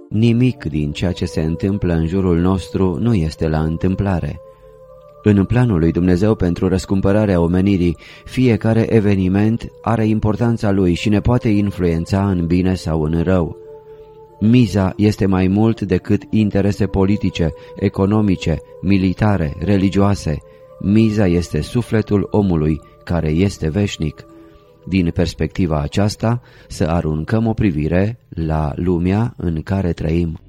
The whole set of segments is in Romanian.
Nimic din ceea ce se întâmplă în jurul nostru nu este la întâmplare. În planul lui Dumnezeu pentru răscumpărarea omenirii, fiecare eveniment are importanța lui și ne poate influența în bine sau în rău. Miza este mai mult decât interese politice, economice, militare, religioase. Miza este sufletul omului, care este veșnic. Din perspectiva aceasta, să aruncăm o privire la lumea în care trăim.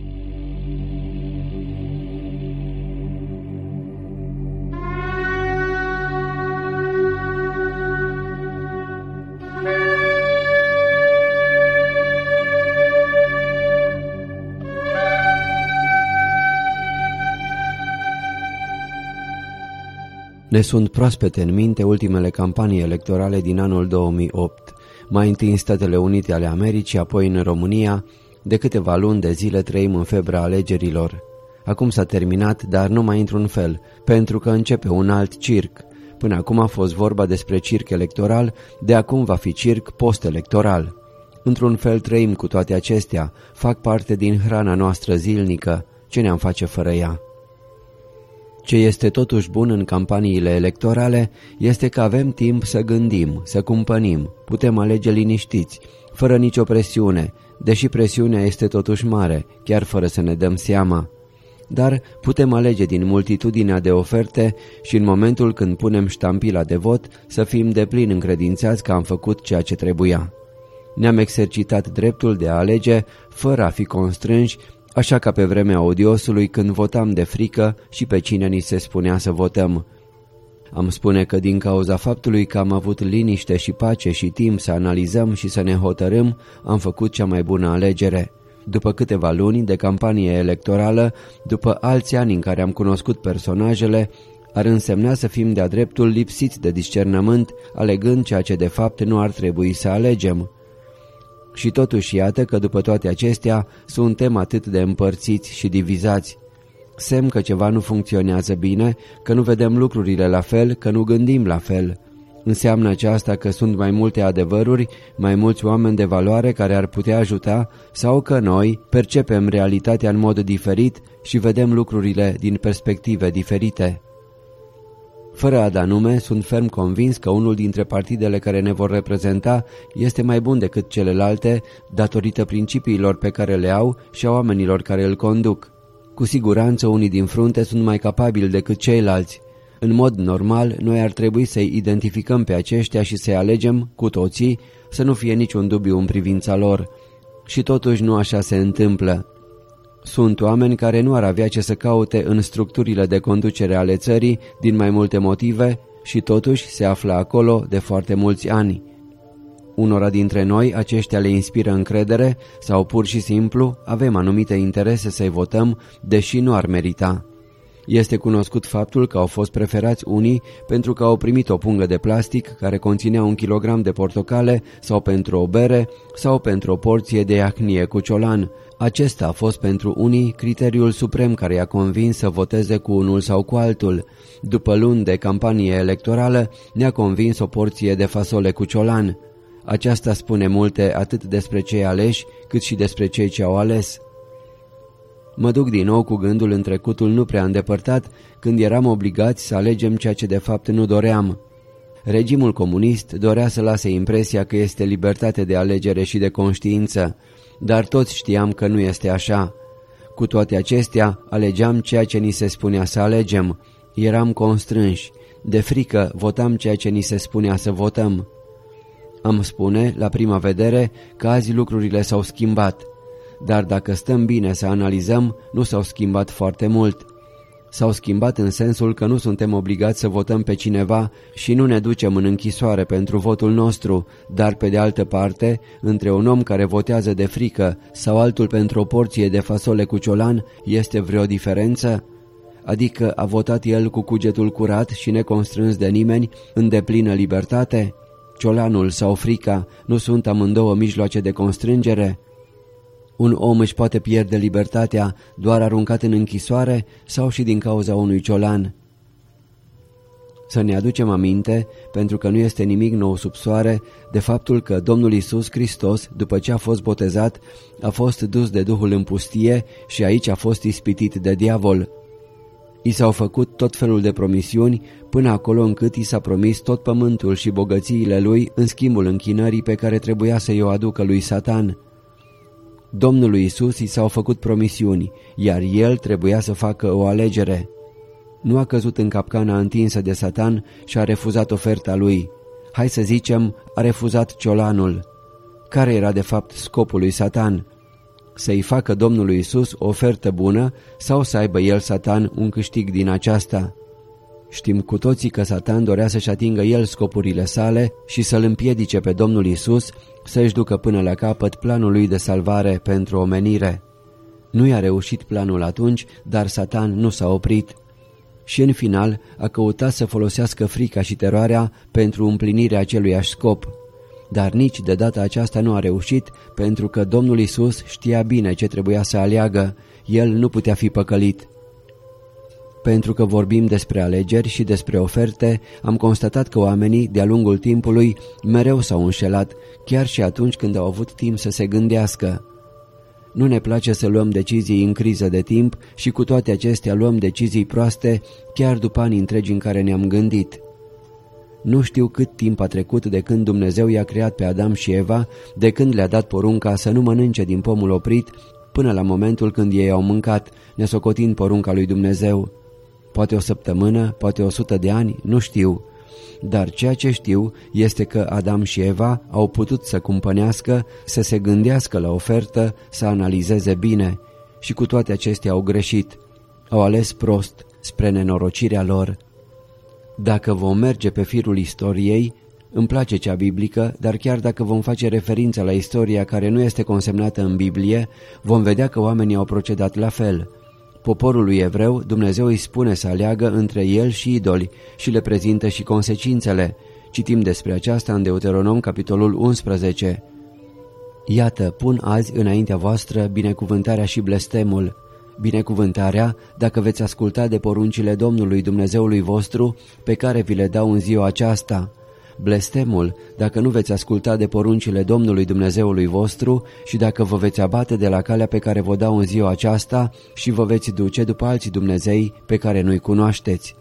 Ne sunt proaspete în minte ultimele campanii electorale din anul 2008, mai întâi în Statele Unite ale Americii, apoi în România. De câteva luni de zile trăim în febra alegerilor. Acum s-a terminat, dar numai într-un fel, pentru că începe un alt circ. Până acum a fost vorba despre circ electoral, de acum va fi circ post-electoral. Într-un fel trăim cu toate acestea, fac parte din hrana noastră zilnică. Ce ne-am face fără ea? Ce este totuși bun în campaniile electorale este că avem timp să gândim, să cumpănim, putem alege liniștiți, fără nicio presiune, deși presiunea este totuși mare, chiar fără să ne dăm seama. Dar putem alege din multitudinea de oferte și în momentul când punem ștampila de vot să fim deplin încredințați că am făcut ceea ce trebuia. Ne-am exercitat dreptul de a alege fără a fi constrânși, așa ca pe vremea odiosului când votam de frică și pe cine ni se spunea să votăm. Am spune că din cauza faptului că am avut liniște și pace și timp să analizăm și să ne hotărâm, am făcut cea mai bună alegere. După câteva luni de campanie electorală, după alți ani în care am cunoscut personajele, ar însemna să fim de-a dreptul lipsiți de discernământ, alegând ceea ce de fapt nu ar trebui să alegem. Și totuși iată că după toate acestea suntem atât de împărțiți și divizați. Semn că ceva nu funcționează bine, că nu vedem lucrurile la fel, că nu gândim la fel. Înseamnă aceasta că sunt mai multe adevăruri, mai mulți oameni de valoare care ar putea ajuta, sau că noi percepem realitatea în mod diferit și vedem lucrurile din perspective diferite. Fără a da nume, sunt ferm convins că unul dintre partidele care ne vor reprezenta este mai bun decât celelalte, datorită principiilor pe care le au și a oamenilor care îl conduc. Cu siguranță unii din frunte sunt mai capabili decât ceilalți. În mod normal, noi ar trebui să-i identificăm pe aceștia și să-i alegem, cu toții, să nu fie niciun dubiu în privința lor. Și totuși nu așa se întâmplă. Sunt oameni care nu ar avea ce să caute în structurile de conducere ale țării din mai multe motive și totuși se află acolo de foarte mulți ani. Unora dintre noi aceștia le inspiră încredere sau pur și simplu avem anumite interese să-i votăm, deși nu ar merita. Este cunoscut faptul că au fost preferați unii pentru că au primit o pungă de plastic care conținea 1 kilogram de portocale sau pentru o bere sau pentru o porție de iahnie cu ciolan. Acesta a fost pentru unii criteriul suprem care i-a convins să voteze cu unul sau cu altul. După luni de campanie electorală ne-a convins o porție de fasole cu ciolan. Aceasta spune multe atât despre cei aleși cât și despre cei ce au ales. Mă duc din nou cu gândul în trecutul nu prea îndepărtat, când eram obligați să alegem ceea ce de fapt nu doream. Regimul comunist dorea să lase impresia că este libertate de alegere și de conștiință, dar toți știam că nu este așa. Cu toate acestea, alegeam ceea ce ni se spunea să alegem. Eram constrânși. De frică, votam ceea ce ni se spunea să votăm. Am spune, la prima vedere, că azi lucrurile s-au schimbat. Dar dacă stăm bine să analizăm, nu s-au schimbat foarte mult. S-au schimbat în sensul că nu suntem obligați să votăm pe cineva și nu ne ducem în închisoare pentru votul nostru, dar pe de altă parte, între un om care votează de frică sau altul pentru o porție de fasole cu ciolan, este vreo diferență? Adică a votat el cu cugetul curat și neconstrâns de nimeni, în deplină libertate? Ciolanul sau frica nu sunt amândouă mijloace de constrângere? Un om își poate pierde libertatea doar aruncat în închisoare sau și din cauza unui ciolan? Să ne aducem aminte, pentru că nu este nimic nou sub soare, de faptul că Domnul Iisus Hristos, după ce a fost botezat, a fost dus de Duhul în pustie și aici a fost ispitit de diavol. I s-au făcut tot felul de promisiuni, până acolo încât i s-a promis tot pământul și bogățiile lui în schimbul închinării pe care trebuia să-i o aducă lui Satan. Domnului Iisus i s-au făcut promisiuni, iar el trebuia să facă o alegere. Nu a căzut în capcana întinsă de Satan și a refuzat oferta lui. Hai să zicem, a refuzat ciolanul. Care era de fapt scopul lui Satan? Să-i facă Domnului Iisus o ofertă bună sau să aibă el, Satan, un câștig din aceasta? Știm cu toții că Satan dorea să-și atingă el scopurile sale și să-l împiedice pe Domnul Iisus să-și ducă până la capăt planul lui de salvare pentru omenire. Nu i-a reușit planul atunci, dar Satan nu s-a oprit. Și în final a căutat să folosească frica și teroarea pentru împlinirea aceluiași scop. Dar nici de data aceasta nu a reușit, pentru că Domnul Iisus știa bine ce trebuia să aleagă, el nu putea fi păcălit. Pentru că vorbim despre alegeri și despre oferte, am constatat că oamenii, de-a lungul timpului, mereu s-au înșelat, chiar și atunci când au avut timp să se gândească. Nu ne place să luăm decizii în criză de timp și cu toate acestea luăm decizii proaste chiar după ani întregi în care ne-am gândit. Nu știu cât timp a trecut de când Dumnezeu i-a creat pe Adam și Eva, de când le-a dat porunca să nu mănânce din pomul oprit, până la momentul când ei au mâncat, nesocotind porunca lui Dumnezeu. Poate o săptămână, poate 100 de ani, nu știu. Dar ceea ce știu este că Adam și Eva au putut să cumpănească, să se gândească la ofertă, să analizeze bine și cu toate acestea au greșit. Au ales prost, spre nenorocirea lor. Dacă vom merge pe firul istoriei, îmi place cea biblică, dar chiar dacă vom face referință la istoria care nu este consemnată în Biblie, vom vedea că oamenii au procedat la fel. Poporului evreu, Dumnezeu îi spune să aleagă între el și idoli și le prezintă și consecințele. Citim despre aceasta în Deuteronom, capitolul 11. Iată, pun azi înaintea voastră binecuvântarea și blestemul. Binecuvântarea, dacă veți asculta de poruncile Domnului Dumnezeului vostru, pe care vi le dau în ziua aceasta. Blestemul, dacă nu veți asculta de poruncile Domnului Dumnezeului vostru și dacă vă veți abate de la calea pe care vă dau în ziua aceasta și vă veți duce după alții Dumnezei pe care nu-i cunoașteți.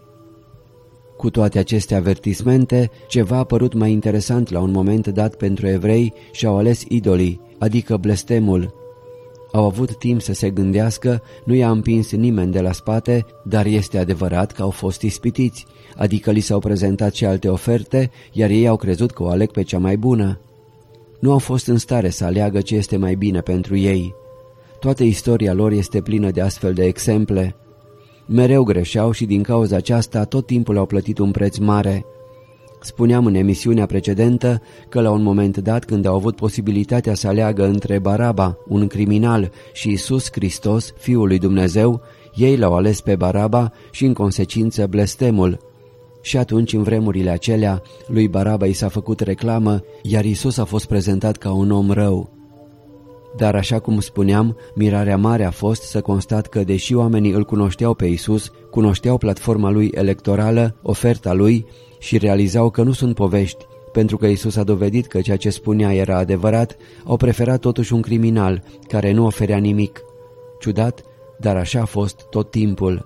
Cu toate aceste avertismente, ceva a părut mai interesant la un moment dat pentru evrei și au ales idolii, adică blestemul. Au avut timp să se gândească, nu i-a împins nimeni de la spate, dar este adevărat că au fost ispitiți, adică li s-au prezentat și alte oferte, iar ei au crezut că o aleg pe cea mai bună. Nu au fost în stare să aleagă ce este mai bine pentru ei. Toată istoria lor este plină de astfel de exemple. Mereu greșeau și din cauza aceasta tot timpul au plătit un preț mare. Spuneam în emisiunea precedentă că la un moment dat, când au avut posibilitatea să aleagă între Baraba, un criminal, și Iisus Hristos, Fiul lui Dumnezeu, ei l-au ales pe Baraba și în consecință blestemul. Și atunci, în vremurile acelea, lui Baraba i s-a făcut reclamă, iar Iisus a fost prezentat ca un om rău. Dar așa cum spuneam, mirarea mare a fost să constat că, deși oamenii îl cunoșteau pe Iisus, cunoșteau platforma lui electorală, oferta lui, și realizau că nu sunt povești, pentru că Iisus a dovedit că ceea ce spunea era adevărat, au preferat totuși un criminal care nu oferea nimic. Ciudat, dar așa a fost tot timpul.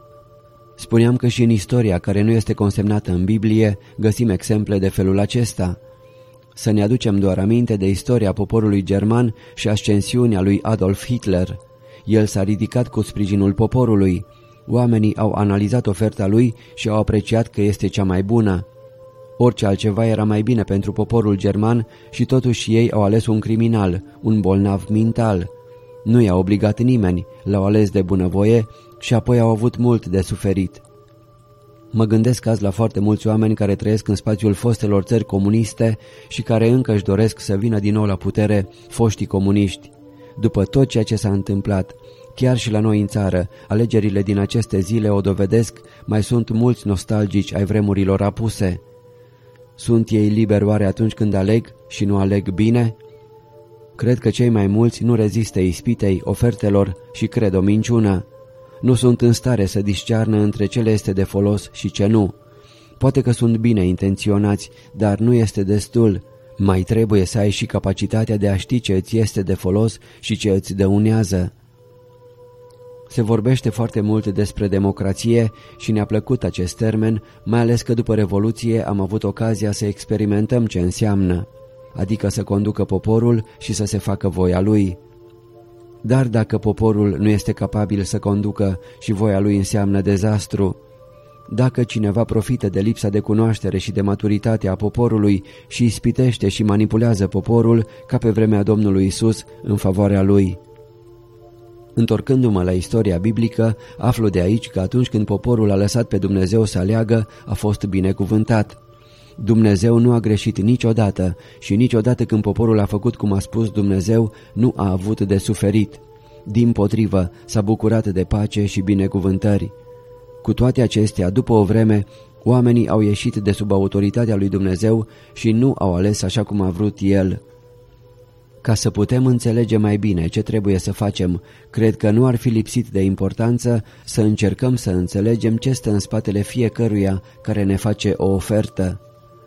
Spuneam că și în istoria care nu este consemnată în Biblie găsim exemple de felul acesta. Să ne aducem doar aminte de istoria poporului german și ascensiunea lui Adolf Hitler. El s-a ridicat cu sprijinul poporului. Oamenii au analizat oferta lui și au apreciat că este cea mai bună. Orice altceva era mai bine pentru poporul german și totuși ei au ales un criminal, un bolnav mental. Nu i-a obligat nimeni, l-au ales de bunăvoie și apoi au avut mult de suferit. Mă gândesc azi la foarte mulți oameni care trăiesc în spațiul fostelor țări comuniste și care încă își doresc să vină din nou la putere foștii comuniști. După tot ceea ce s-a întâmplat, chiar și la noi în țară, alegerile din aceste zile o dovedesc, mai sunt mulți nostalgici ai vremurilor apuse. Sunt ei liberi oare atunci când aleg și nu aleg bine? Cred că cei mai mulți nu rezistă ispitei, ofertelor și cred o minciună. Nu sunt în stare să discearnă între ce le este de folos și ce nu. Poate că sunt bine intenționați, dar nu este destul. Mai trebuie să ai și capacitatea de a ști ce îți este de folos și ce îți dăunează. Se vorbește foarte mult despre democrație și ne-a plăcut acest termen, mai ales că după Revoluție am avut ocazia să experimentăm ce înseamnă, adică să conducă poporul și să se facă voia lui. Dar dacă poporul nu este capabil să conducă și voia lui înseamnă dezastru, dacă cineva profită de lipsa de cunoaștere și de maturitate a poporului și ispitește și manipulează poporul, ca pe vremea Domnului Isus, în favoarea lui. Întorcându-mă la istoria biblică, aflu de aici că atunci când poporul a lăsat pe Dumnezeu să aleagă, a fost binecuvântat. Dumnezeu nu a greșit niciodată și niciodată când poporul a făcut cum a spus Dumnezeu, nu a avut de suferit. Dimpotrivă, s-a bucurat de pace și binecuvântări. Cu toate acestea, după o vreme, oamenii au ieșit de sub autoritatea lui Dumnezeu și nu au ales așa cum a vrut El. Ca să putem înțelege mai bine ce trebuie să facem, cred că nu ar fi lipsit de importanță să încercăm să înțelegem ce stă în spatele fiecăruia care ne face o ofertă.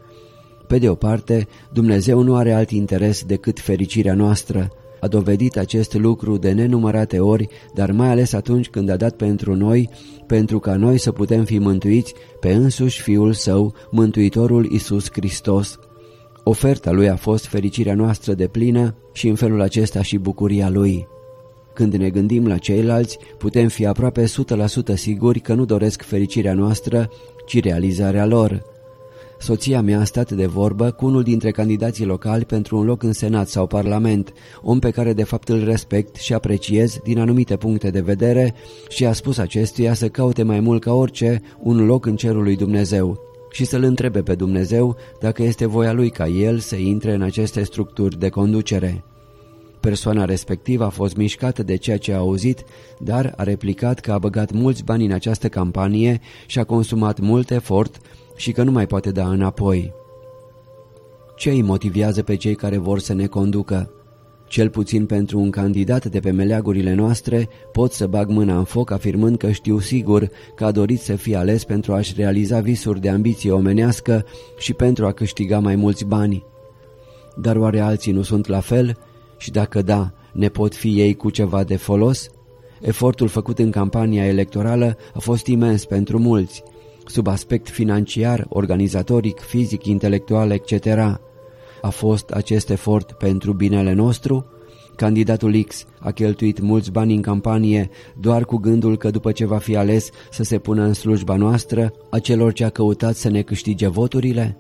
Pe de o parte, Dumnezeu nu are alt interes decât fericirea noastră. A dovedit acest lucru de nenumărate ori, dar mai ales atunci când a dat pentru noi, pentru ca noi să putem fi mântuiți pe însuși Fiul Său, Mântuitorul Iisus Hristos. Oferta Lui a fost fericirea noastră deplină și în felul acesta și bucuria Lui. Când ne gândim la ceilalți, putem fi aproape 100% siguri că nu doresc fericirea noastră, ci realizarea lor. Soția mea a stat de vorbă cu unul dintre candidații locali pentru un loc în Senat sau Parlament, om pe care de fapt îl respect și apreciez din anumite puncte de vedere, și a spus acestuia să caute mai mult ca orice un loc în cerul lui Dumnezeu și să-L întrebe pe Dumnezeu dacă este voia Lui ca el să intre în aceste structuri de conducere. Persoana respectivă a fost mișcată de ceea ce a auzit, dar a replicat că a băgat mulți bani în această campanie și a consumat mult efort și că nu mai poate da înapoi. Ce îi motivează pe cei care vor să ne conducă? Cel puțin pentru un candidat de pe meleagurile noastre pot să bag mâna în foc afirmând că știu sigur că a dorit să fie ales pentru a-și realiza visuri de ambiție omenească și pentru a câștiga mai mulți bani. Dar oare alții nu sunt la fel? Și dacă da, ne pot fi ei cu ceva de folos? Efortul făcut în campania electorală a fost imens pentru mulți, sub aspect financiar, organizatoric, fizic, intelectual, etc. A fost acest efort pentru binele nostru? Candidatul X a cheltuit mulți bani în campanie doar cu gândul că după ce va fi ales să se pună în slujba noastră, a celor ce a căutat să ne câștige voturile?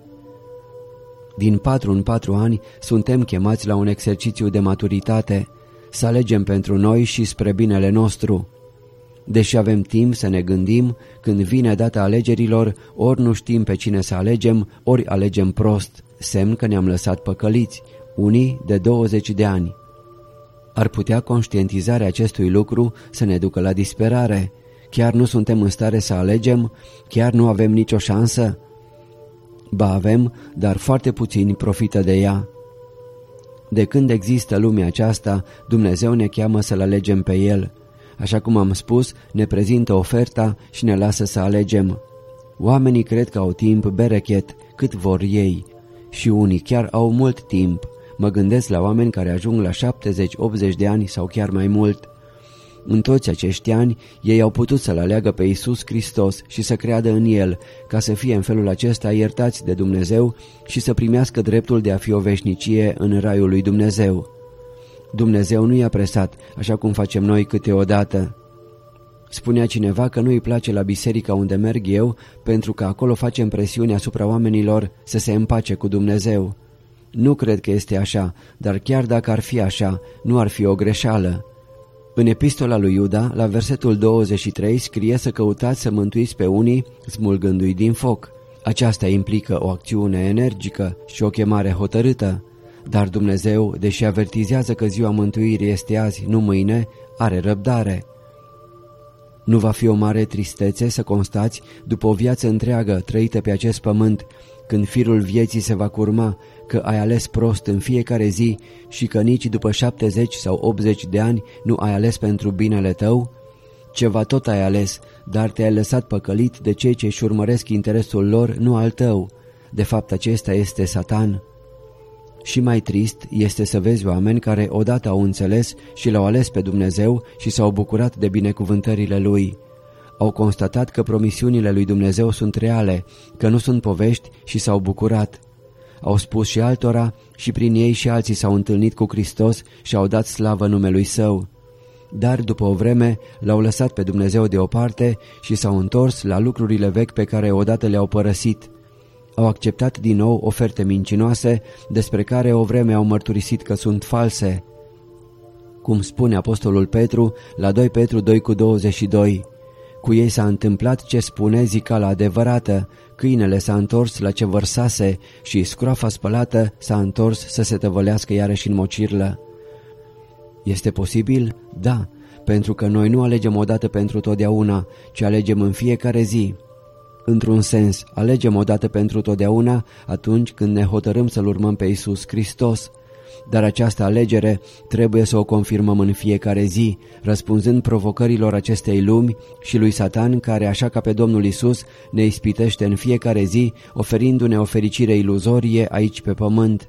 Din 4 în 4 ani suntem chemați la un exercițiu de maturitate, să alegem pentru noi și spre binele nostru. Deși avem timp să ne gândim, când vine data alegerilor, ori nu știm pe cine să alegem, ori alegem prost, semn că ne-am lăsat păcăliți, unii de 20 de ani. Ar putea conștientizarea acestui lucru să ne ducă la disperare. Chiar nu suntem în stare să alegem? Chiar nu avem nicio șansă? Ba avem, dar foarte puțini profită de ea. De când există lumea aceasta, Dumnezeu ne cheamă să-L alegem pe El. Așa cum am spus, ne prezintă oferta și ne lasă să alegem. Oamenii cred că au timp berechet, cât vor ei. Și unii chiar au mult timp. Mă gândesc la oameni care ajung la 70-80 de ani sau chiar mai mult. În toți acești ani, ei au putut să-L aleagă pe Iisus Hristos și să creadă în El, ca să fie în felul acesta iertați de Dumnezeu și să primească dreptul de a fi o veșnicie în raiul lui Dumnezeu. Dumnezeu nu i-a presat, așa cum facem noi câteodată. Spunea cineva că nu-i place la biserica unde merg eu, pentru că acolo facem presiune asupra oamenilor să se împace cu Dumnezeu. Nu cred că este așa, dar chiar dacă ar fi așa, nu ar fi o greșeală. În epistola lui Iuda, la versetul 23, scrie să căutați să mântuiți pe unii, smulgându-i din foc. Aceasta implică o acțiune energică și o chemare hotărâtă. Dar Dumnezeu, deși avertizează că ziua mântuirii este azi, nu mâine, are răbdare. Nu va fi o mare tristețe să constați, după o viață întreagă trăită pe acest pământ, când firul vieții se va curma, că ai ales prost în fiecare zi și că nici după 70 sau 80 de ani nu ai ales pentru binele tău? Ceva tot ai ales, dar te-ai lăsat păcălit de cei ce își urmăresc interesul lor, nu al tău. De fapt, acesta este Satan. Și mai trist este să vezi oameni care odată au înțeles și l-au ales pe Dumnezeu și s-au bucurat de binecuvântările Lui. Au constatat că promisiunile lui Dumnezeu sunt reale, că nu sunt povești și s-au bucurat. Au spus și altora și prin ei și alții s-au întâlnit cu Hristos și au dat slavă numelui Său. Dar după o vreme l-au lăsat pe Dumnezeu deoparte și s-au întors la lucrurile vechi pe care odată le-au părăsit. Au acceptat din nou oferte mincinoase despre care o vreme au mărturisit că sunt false. Cum spune apostolul Petru la 2 Petru 2:22, cu ei s-a întâmplat ce spune zicala adevărată, câinele s-a întors la ce vărsase și scroafa spălată s-a întors să se tăvălească iarăși în mocirlă. Este posibil? Da, pentru că noi nu alegem odată pentru totdeauna, ci alegem în fiecare zi. Într-un sens, alegem odată pentru totdeauna atunci când ne hotărâm să-L urmăm pe Iisus Hristos. Dar această alegere trebuie să o confirmăm în fiecare zi, răspunzând provocărilor acestei lumi și lui Satan, care, așa ca pe Domnul Iisus, ne ispitește în fiecare zi, oferindu-ne o fericire iluzorie aici pe pământ.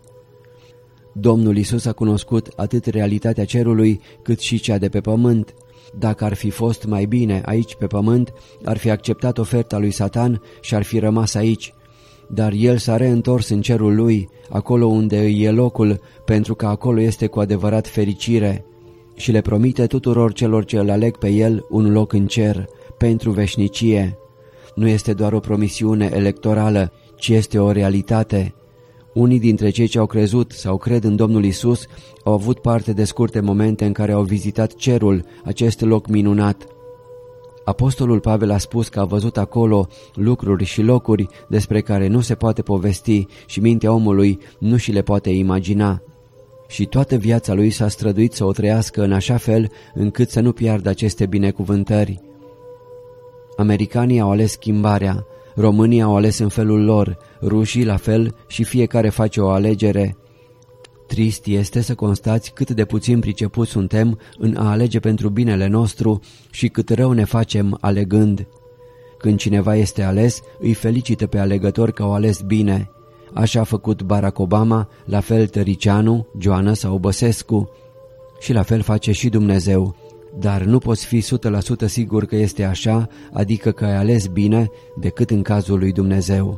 Domnul Iisus a cunoscut atât realitatea cerului, cât și cea de pe pământ. Dacă ar fi fost mai bine aici pe pământ, ar fi acceptat oferta lui Satan și ar fi rămas aici. Dar el s-a reîntors în cerul lui, acolo unde îi e locul, pentru că acolo este cu adevărat fericire. Și le promite tuturor celor ce îl aleg pe el un loc în cer, pentru veșnicie. Nu este doar o promisiune electorală, ci este o realitate. Unii dintre cei ce au crezut sau cred în Domnul Iisus au avut parte de scurte momente în care au vizitat cerul, acest loc minunat. Apostolul Pavel a spus că a văzut acolo lucruri și locuri despre care nu se poate povesti și mintea omului nu și le poate imagina. Și toată viața lui s-a străduit să o trăiască în așa fel încât să nu piardă aceste binecuvântări. Americanii au ales schimbarea, românii au ales în felul lor, rușii la fel și fiecare face o alegere. Trist este să constați cât de puțin pricepuți suntem în a alege pentru binele nostru și cât rău ne facem alegând. Când cineva este ales, îi felicită pe alegător că au ales bine. Așa a făcut Barack Obama, la fel Tăricianu, Joana sau Băsescu. Și la fel face și Dumnezeu. Dar nu poți fi 100% sigur că este așa, adică că ai ales bine, decât în cazul lui Dumnezeu.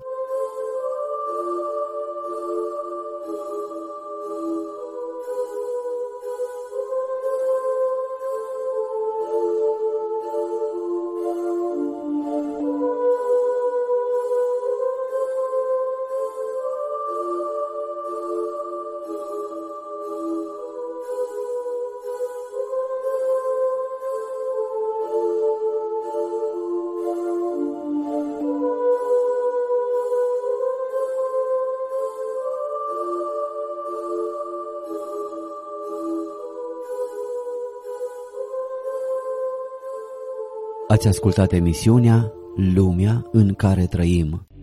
Ați ascultat emisiunea Lumea în care trăim.